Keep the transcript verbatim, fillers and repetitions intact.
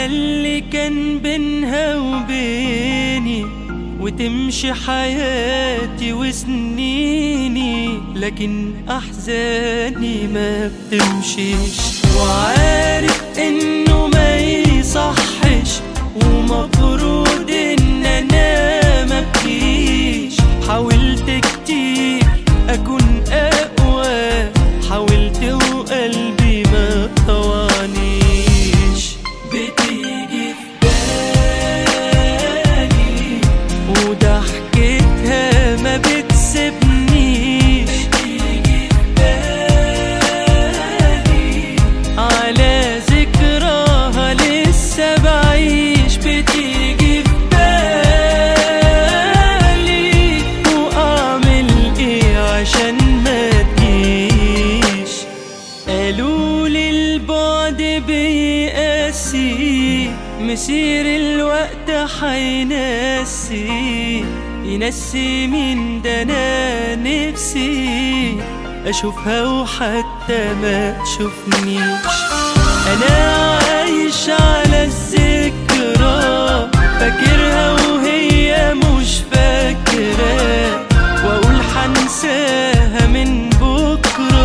اللي كان بينها وبيني، وتمشي حياتي وسنيني، لكن أحزاني ما بتمشيش. وعارف إنه ما يصحش، ومفروض إن أنا مبكيش. حاولت كتير أكون أقوى، حاولت وقلبي ما طوانيش. بتيجي في بالي وضحكتها ما بتسيبنيش. بتيجي في بالي على ذكراها لسه بعيش. بتيجي في بالي وأعمل إيه عشان ما تجيش. قالولي البعد بيقاسي، مسير الوقت حينسي. ينسي مين ده؟ أنا نفسي أشوفها وحتى ما تشوفنيش. أنا عايش على الذكرى، فاكرها وهي مش فاكرة، وأقول حنساها من بكرة